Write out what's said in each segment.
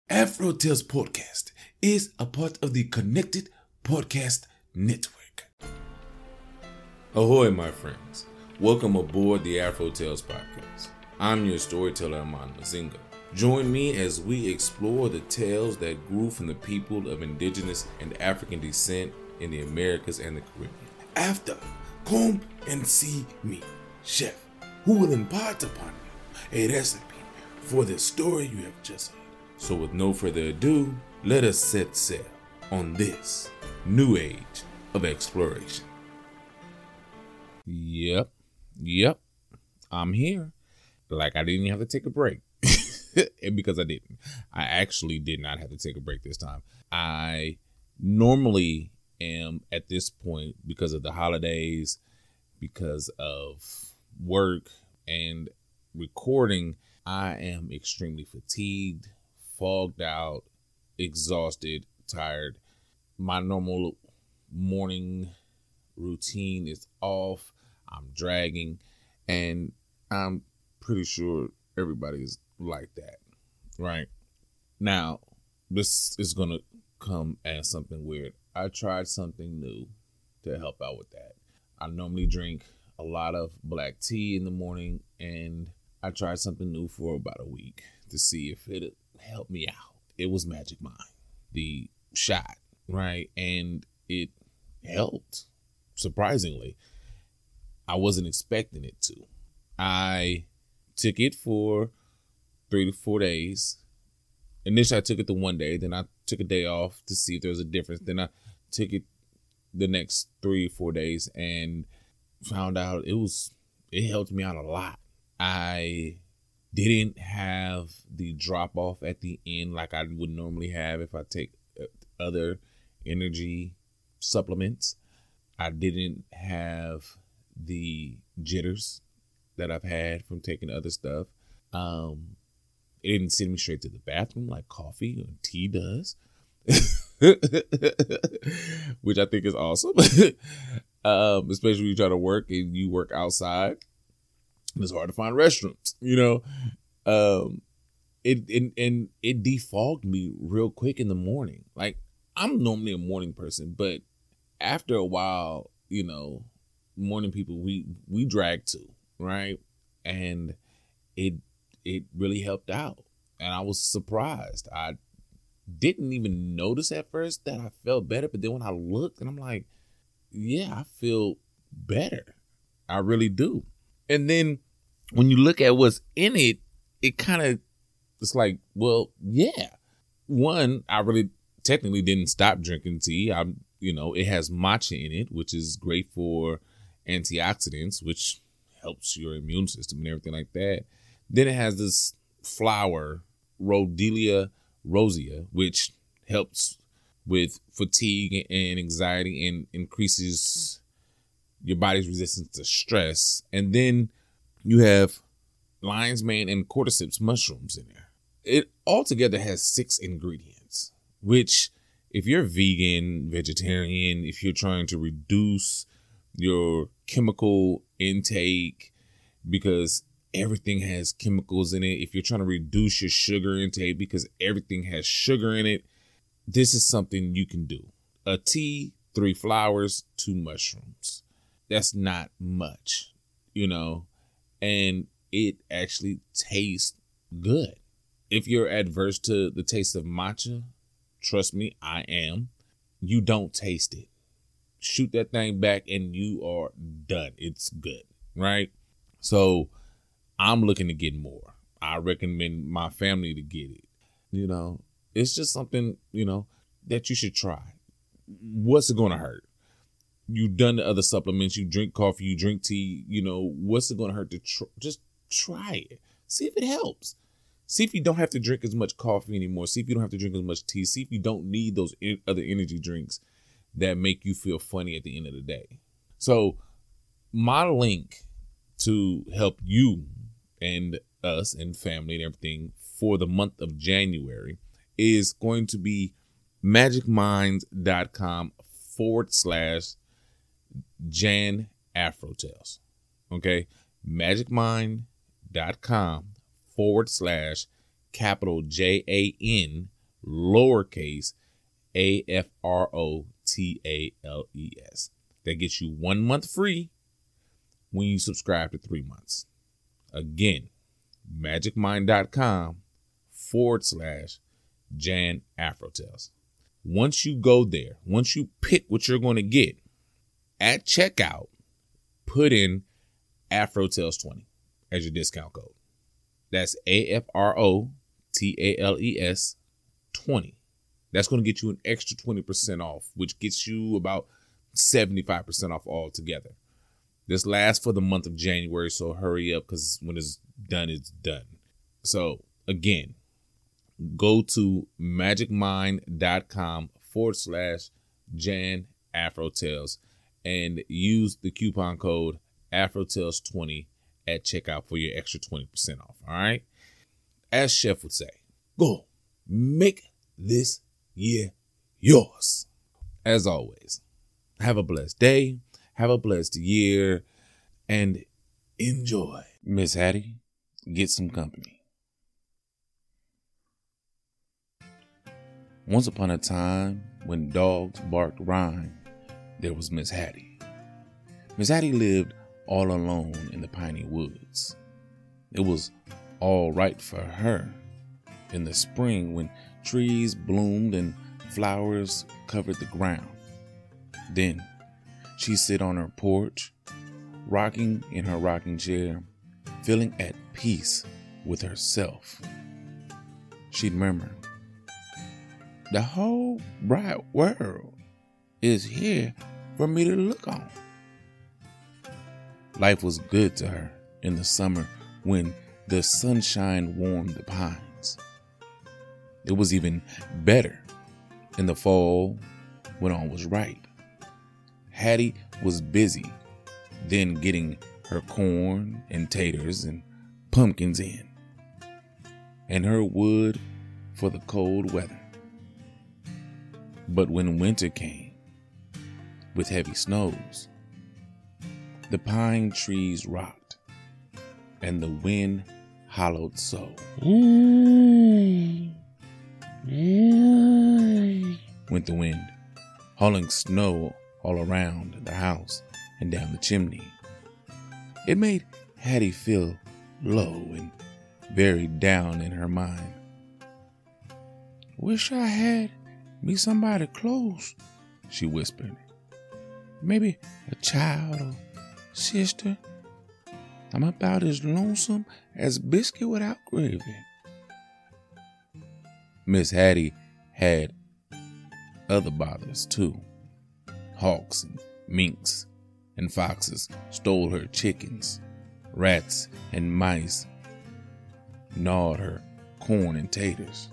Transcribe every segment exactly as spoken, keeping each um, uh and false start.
Afro Tales Podcast is a part of the Connected Podcast Network. Ahoy, my friends. Welcome aboard the Afro Tales Podcast. I'm your storyteller, Aman Mazinga. Join me as we explore the tales that grew from the people of indigenous and African descent in the Americas and the Caribbean. After, come and see me, chef, who will impart upon you a recipe for the story you have just heard. So with no further ado, let us set sail on this new age of exploration. Yep, yep, I'm here. Like I didn't have to take a break. And because I didn't. I actually did not have to take a break this time. I normally am at this point, because of the holidays, because of work and recording, I am extremely fatigued, fogged out, exhausted, tired. My normal morning routine is off. I'm dragging, and I'm pretty sure everybody is like that, right? Now, this is going to come as something weird. I tried something new to help out with that. I normally drink a lot of black tea in the morning, and I tried something new for about a week to see if it helped me out. It was Magic Mind, the shot, right? And it helped, surprisingly. I wasn't expecting it to. I took it for three to four days. Initially, I took it the one day. Then I took a day off to see if there was a difference. Then I took it the next three or four days and found out it was, it helped me out a lot. I didn't have the drop off at the end like I would normally have if I take other energy supplements. I didn't have the jitters that I've had from taking other stuff. Um, it didn't send me straight to the bathroom like coffee or tea does, which I think is awesome. um, especially when you try to work and you work outside. It's hard to find restrooms, you know. Um, it and, and it defogged me real quick in the morning. Like, I'm normally a morning person, but after a while, you know, morning people we we drag too, right? And it it really helped out, and I was surprised. I didn't even notice at first that I felt better, but then when I looked, and I'm like, yeah, I feel better. I really do. And then when you look at what's in it, it kind of, it's like, well, yeah. One, I really technically didn't stop drinking tea. I'm, you know, it has matcha in it, which is great for antioxidants, which helps your immune system and everything like that. Then it has this flower, Rhodiola rosea, which helps with fatigue and anxiety and increases your body's resistance to stress. And then you have lion's mane and cordyceps mushrooms in there. It altogether has six ingredients, which if you're vegan, vegetarian, if you're trying to reduce your chemical intake, because everything has chemicals in it, if you're trying to reduce your sugar intake because everything has sugar in it, this is something you can do. A tea, three flowers, two mushrooms. That's not much, you know, and it actually tastes good. If you're adverse to the taste of matcha, trust me, I am. You don't taste it. Shoot that thing back and you are done. It's good, right? So I'm looking to get more. I recommend my family to get it. You know, it's just something, you know, that you should try. What's it going to hurt? You've done the other supplements. You drink coffee, you drink tea. You know, what's it going to hurt to tr- just try it? See if it helps. See if you don't have to drink as much coffee anymore. See if you don't have to drink as much tea. See if you don't need those in- other energy drinks that make you feel funny at the end of the day. So my link to help you and us and family and everything for the month of January is going to be magicminds.com forward slash Jan Afrotales. Okay. magicmind.com forward slash capital J A N lowercase A F R O T A L E S. That gets you one month free when you subscribe to three months. Again, magicmind.com forward slash Jan Afrotales. Once you go there, once you pick what you're going to get, at checkout, put in Afrotales twenty as your discount code. That's A F R O T A L E S twenty. That's going to get you an extra twenty percent off, which gets you about seventy-five percent off altogether. This lasts for the month of January, so hurry up because when it's done, it's done. So again, go to magicmind.com forward slash Jan Afrotales and use the coupon code Afrotales twenty at checkout for your extra twenty percent off. All right. As Chef would say, go make this year yours. As always, have a blessed day, have a blessed year, and enjoy. Miss Hattie, get some company. Once upon a time, when dogs barked rhyme, there was Miss Hattie. Miss Hattie lived all alone in the piney woods. It was all right for her in the spring when trees bloomed and flowers covered the ground. Then she'd sit on her porch, rocking in her rocking chair, feeling at peace with herself. She'd murmur, "The whole bright world is here for me to look on." Life was good to her in the summer when the sunshine warmed the pines. It was even better in the fall when all was right. Hattie was busy then getting her corn and taters and pumpkins in, and her wood for the cold weather. But when winter came with heavy snows, the pine trees rocked and the wind hollowed so. Went the wind, hauling snow all around the house and down the chimney. It made Hattie feel low and very down in her mind. "Wish I had me somebody close," she whispered. "Maybe a child or sister. I'm about as lonesome as biscuit without gravy." Miss Hattie had other bothers too. Hawks and minks and foxes stole her chickens. Rats and mice gnawed her corn and taters.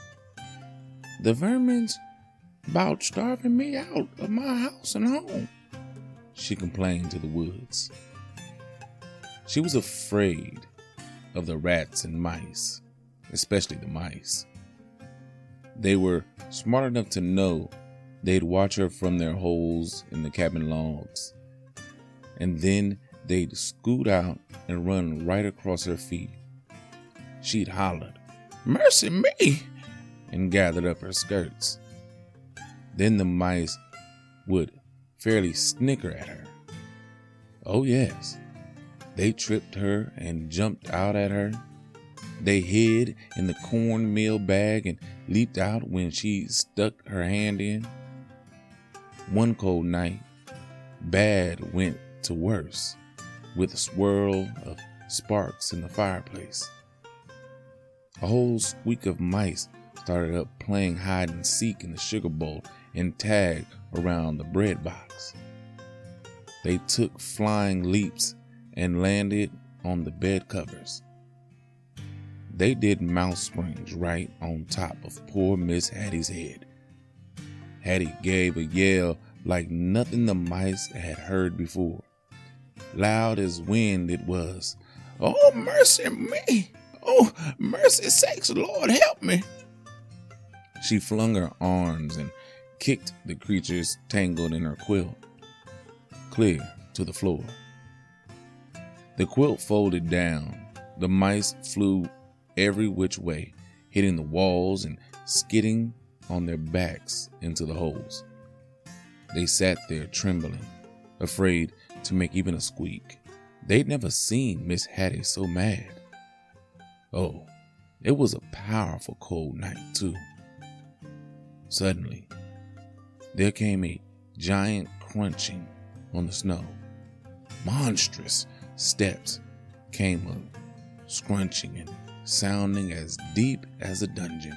"The vermin's about starving me out of my house and home," she complained to the woods. She was afraid of the rats and mice, especially the mice. They were smart enough to know they'd watch her from their holes in the cabin logs, and then they'd scoot out and run right across her feet. She'd hollered, "Mercy me!" and gathered up her skirts. Then the mice would fairly snicker at her. Oh yes, they tripped her and jumped out at her. They hid in the cornmeal bag and leaped out when she stuck her hand in. One cold night, bad went to worse with a swirl of sparks in the fireplace. A whole squeak of mice started up playing hide and seek in the sugar bowl and tag around the bread box. They took flying leaps and landed on the bed covers. They did mouse springs right on top of poor Miss Hattie's head. Hattie gave a yell like nothing the mice had heard before. Loud as wind it was. "Oh, mercy me! Oh, mercy sakes, Lord help me!" She flung her arms and kicked the creatures tangled in her quilt clear to the floor. The quilt folded down. The mice flew every which way, hitting the walls and skidding on their backs into the holes. They sat there trembling, afraid to make even a squeak. They'd never seen Miss Hattie so mad. Oh, it was a powerful cold night, too. Suddenly, there came a giant crunching on the snow. Monstrous steps came up, scrunching and sounding as deep as a dungeon.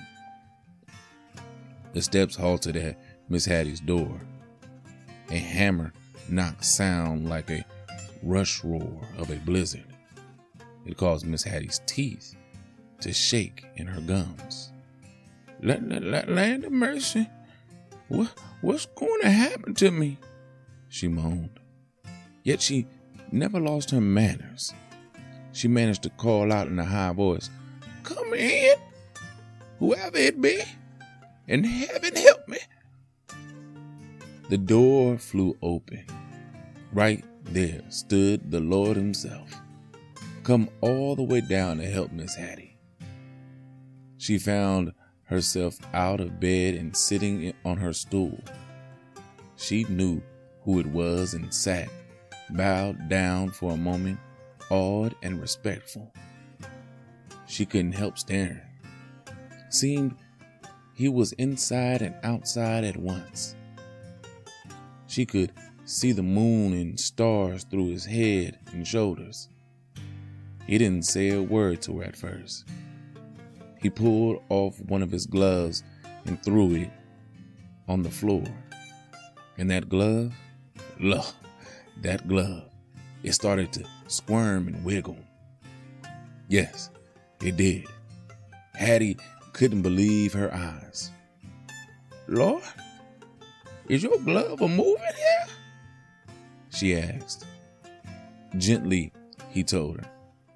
The steps halted at Miss Hattie's door. A hammer knocked sound like a rush roar of a blizzard. It caused Miss Hattie's teeth to shake in her gums. Land, land, land of mercy, what, what's going to happen to me? She moaned. Yet she never lost her manners. She managed to call out in a high voice, "Come in, whoever it be, and heaven help me." The door flew open. Right there stood the Lord himself, come all the way down to help Miss Hattie. She found herself out of bed and sitting on her stool. She knew who it was and sat, bowed down for a moment, awed and respectful. She couldn't help staring. Seemed he was inside and outside at once. She could see the moon and stars through his head and shoulders. He didn't say a word to her at first. He pulled off one of his gloves and threw it on the floor. And that glove, look, that glove, it started to squirm and wiggle. Yes, it did. Hattie couldn't believe her eyes. "Lord, is your glove a moving here?" she asked. Gently, he told her.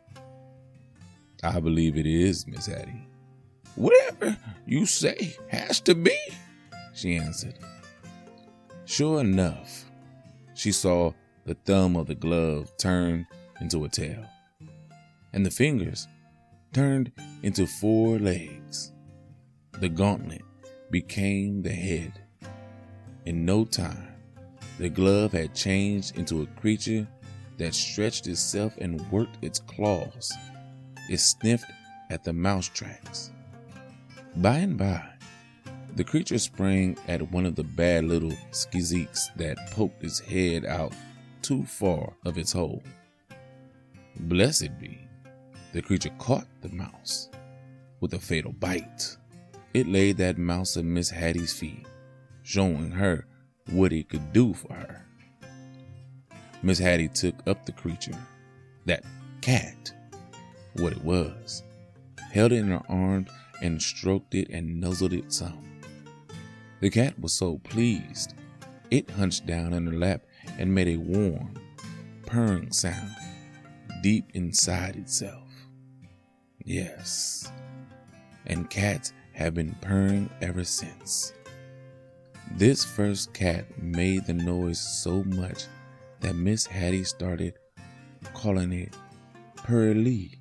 "I believe it is, Miss Hattie." "Whatever you say has to be," she answered. Sure enough, she saw the thumb of the glove turn into a tail, and the fingers turned into four legs. The gauntlet became the head. In no time, the glove had changed into a creature that stretched itself and worked its claws. It sniffed at the mouse tracks. By and by, the creature sprang at one of the bad little skeezicks that poked its head out too far of its hole. Blessed be, the creature caught the mouse with a fatal bite. It laid that mouse at Miss Hattie's feet, showing her what it could do for her. Miss Hattie took up the creature, that cat, what it was, held it in her arms and stroked it and nuzzled it some. The cat was so pleased, it hunched down in her lap and made a warm, purring sound deep inside itself. Yes, and cats have been purring ever since. This first cat made the noise so much that Miss Hattie started calling it Purr-lee.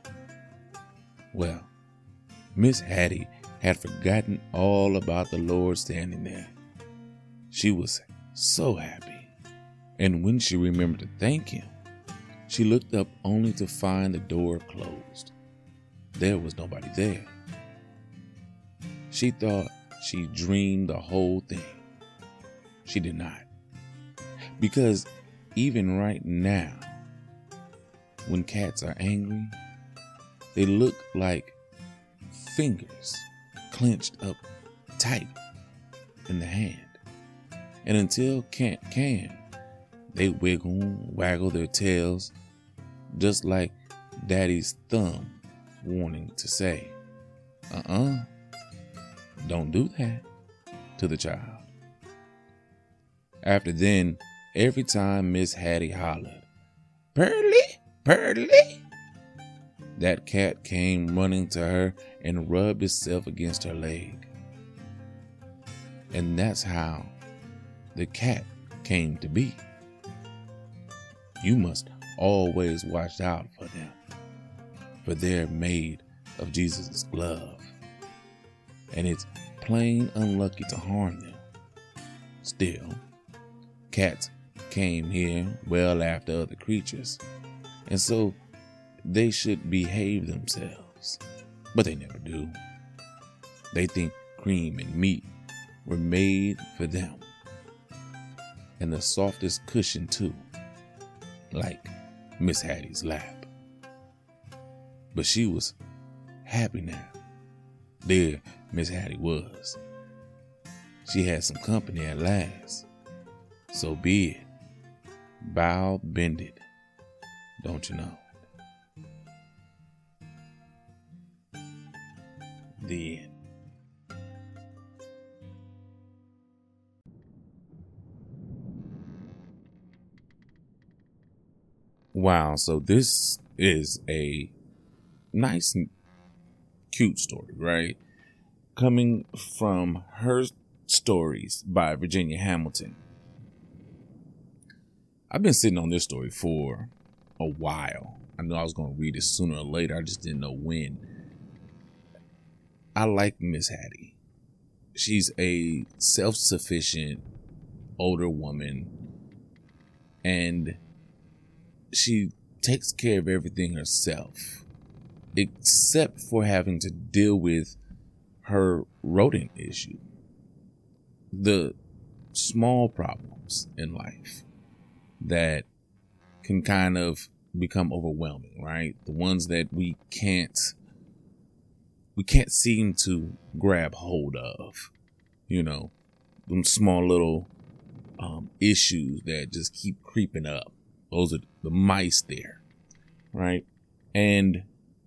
Well, Miss Hattie had forgotten all about the Lord standing there. She was so happy. And when she remembered to thank him, she looked up only to find the door closed. There was nobody there. She thought she dreamed the whole thing. She did not. Because even right now, when cats are angry, they look like fingers clenched up tight in the hand. And until cat can, they wiggle, waggle their tails, just like Daddy's thumb warning to say, uh-uh, don't do that to the child. After then, every time Miss Hattie hollered, "Purr-lee, Purr-lee," that cat came running to her and rubbed itself against her leg. And that's how the cat came to be. You must always watch out for them, for they're made of Jesus' glove. and it's plain unlucky to harm them. Still, cats came here well after other creatures, and so they should behave themselves, but they never do. They think cream and meat were made for them, and the softest cushion too, like Miss Hattie's lap. But she was happy now. There Miss Hattie was. She had some company at last. So be it. Bow bended, don't you know? The end. Wow, so this is a nice and cute story, right? Coming from Her Stories by Virginia Hamilton. I've been sitting on this story for a while. I knew I was going to read it sooner or later. I just didn't know when. I like Miss Hattie. She's a self-sufficient older woman, and she takes care of everything herself, except for having to deal with her rodent issue. The small problems in life that can kind of become overwhelming, right? The ones that we can't we can't seem to grab hold of, you know, them small little um, issues that just keep creeping up. Those are the mice there, right? And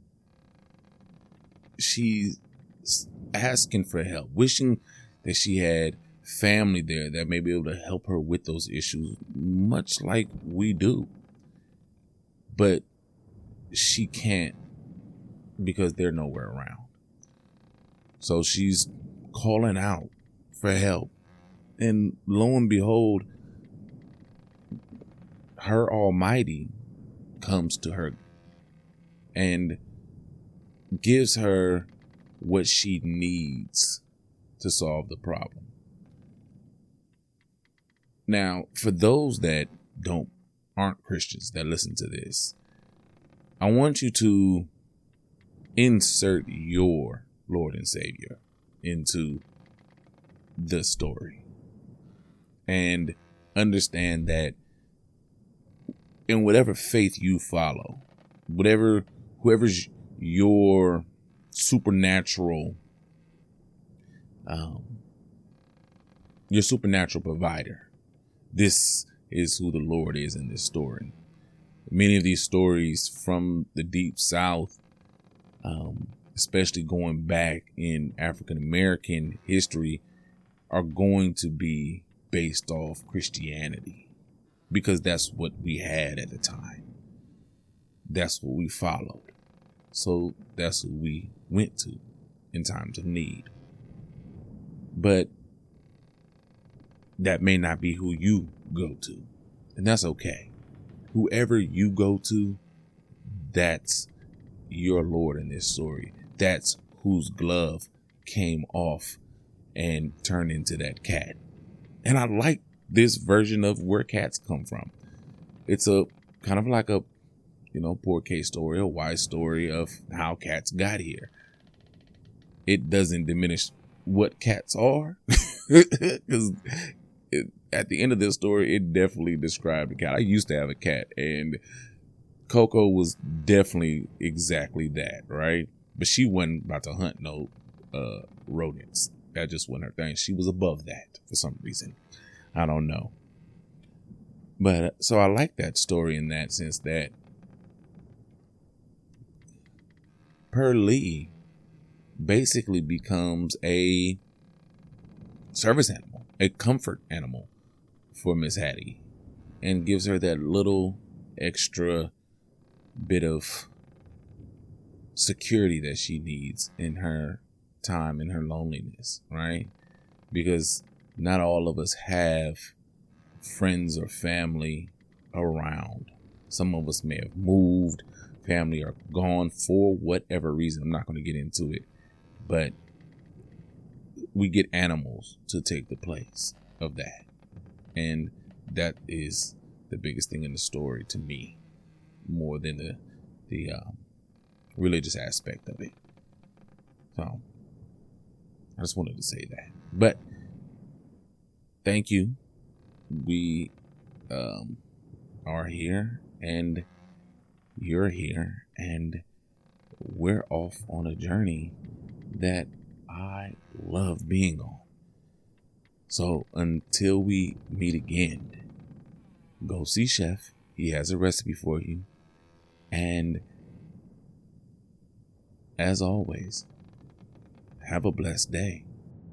she's asking for help, wishing that she had family there that may be able to help her with those issues, much like we do. But she can't because they're nowhere around. So she's calling out for help. And lo and behold, her Almighty comes to her and gives her what she needs to solve the problem. Now, for those that don't aren't Christians that listen to this, I want you to insert your Lord and Savior into the story and understand that in whatever faith you follow, whatever, whoever's your supernatural, um, your supernatural provider, this is who the Lord is in this story. Many of these stories from the Deep South, um, especially going back in African American history, are going to be based off Christianity because that's what we had at the time. That's what we followed. So that's who we went to in times of need. But that may not be who you go to, and that's okay. Whoever you go to, that's your Lord in this story. That's whose glove came off and turned into that cat. And I like this version of where cats come from. It's a kind of like a, you know, poor case story, a wise story of how cats got here. It doesn't diminish what cats are, because at the end of this story, it definitely described a cat. I used to have a cat, and Coco was definitely exactly that, right? But she wasn't about to hunt no uh, rodents. That just wasn't her thing. She was above that for some reason. I don't know. But uh, so I like that story in that sense that Pearlie basically becomes a service animal, a comfort animal for Miss Hattie, and gives her that little extra bit of security that she needs in her time, in her loneliness, right? Because not all of us have friends or family around. Some of us may have moved, family are gone for whatever reason. I'm not going to get into it, but we get animals to take the place of that. And that is the biggest thing in the story to me, more than the the um, religious aspect of it. So I just wanted to say that. But thank you. We um, are here, and you're here, and we're off on a journey that I love being on. So until we meet again, go see Chef. He has a recipe for you. And as always, have a blessed day.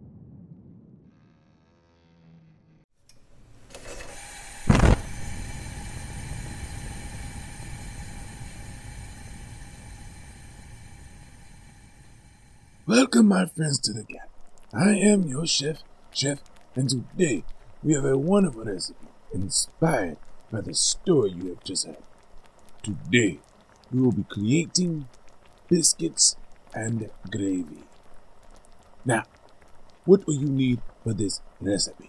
Welcome, my friends, to the Gap. I am your chef, Chef, and today we have a wonderful recipe inspired by the story you have just heard. Today, we will be creating biscuits and gravy. Now, what will you need for this recipe?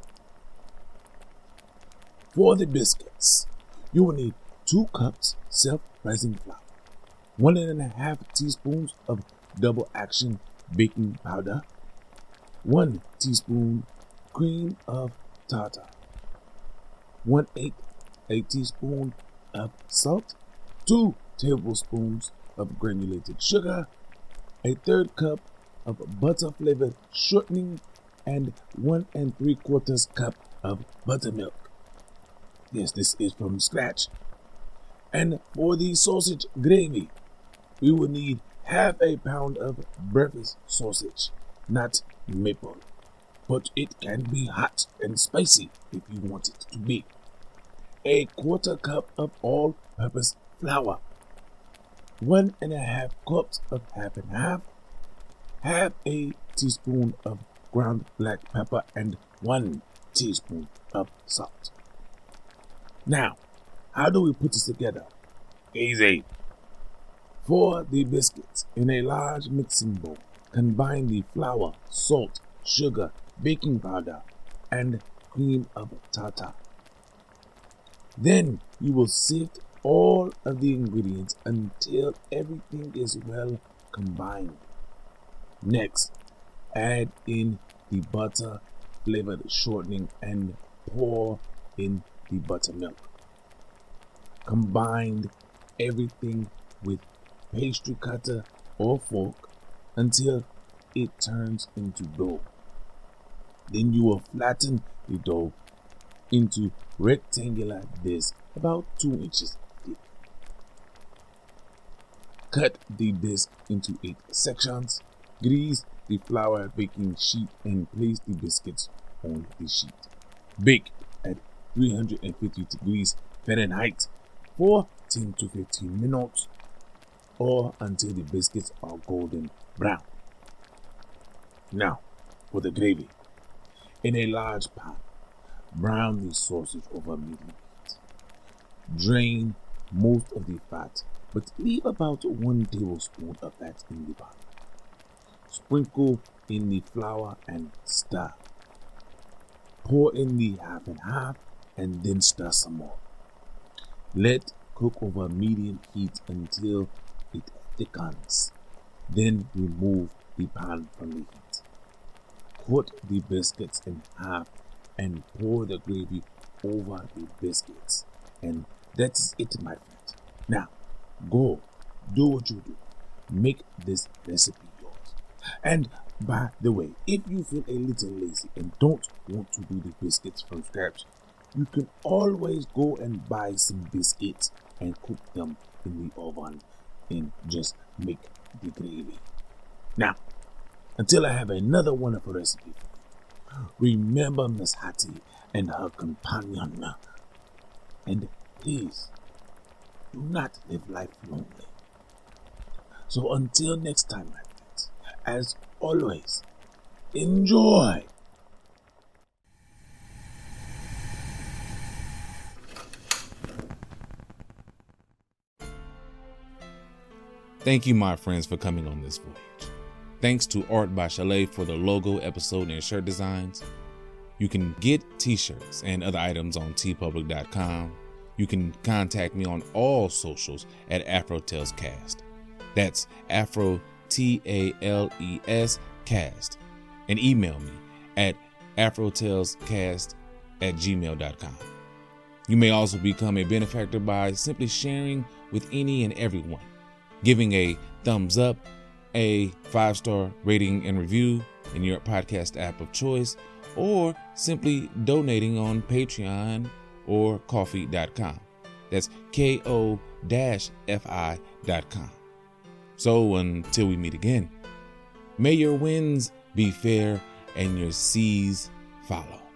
For the biscuits, you will need two cups self-rising flour, one and a half teaspoons of double action baking powder, one teaspoon cream of tartar, one eighth a teaspoon of salt, two tablespoons of granulated sugar, a third cup of butter flavored shortening, and one and three quarters cup of buttermilk. Yes, this is from scratch. And for the sausage gravy, we will need half a pound of breakfast sausage, not maple, but it can be hot and spicy if you want it to be. A quarter cup of all-purpose flour, one and a half cups of half and half, half a teaspoon of ground black pepper, and one teaspoon of salt. Now, how do we put this together? Easy. For the biscuits, in a large mixing bowl, combine the flour, salt, sugar, baking powder, and cream of tartar. Then you will sift all of the ingredients until everything is well combined. Next, add in the butter flavored shortening and pour in the buttermilk. Combine everything with pastry cutter or fork until it turns into dough. Then you will flatten the dough into rectangular discs about two inches thick. Cut the disc into eight sections. Grease the flour baking sheet and place the biscuits on the sheet. Bake at three hundred fifty degrees Fahrenheit for ten to fifteen minutes, or until the biscuits are golden brown. Now, for the gravy. In a large pan, brown the sausage over medium heat. Drain most of the fat, but leave about one tablespoon of that in the pan. Sprinkle in the flour and stir. Pour in the half and half and then stir some more. Let cook over medium heat until it thickens. Then remove the pan from the heat. Cut the biscuits in half and pour the gravy over the biscuits. And that's it, my friend. Now, go, do what you do. Make this recipe yours. And by the way, if you feel a little lazy and don't want to do the biscuits from scratch, you can always go and buy some biscuits and cook them in the oven and just make the gravy. Now, until I have another wonderful recipe for you, remember Miss Hattie and her companion. And please, do not live life lonely. So until next time, my friends, as always, enjoy. Thank you, my friends, for coming on this voyage. Thanks to Art by Chalet for the logo, episode, and shirt designs. You can get t-shirts and other items on t public dot com. You can contact me on all socials at AfroTalesCast. That's Afro T A L E S Cast. And email me at afrotalescast at gmail dot com. You may also become a benefactor by simply sharing with any and everyone, giving a thumbs up, a five-star rating and review in your podcast app of choice, or simply donating on Patreon or coffee dot com. That's K O F I dot com. So until we meet again, may your winds be fair and your seas follow.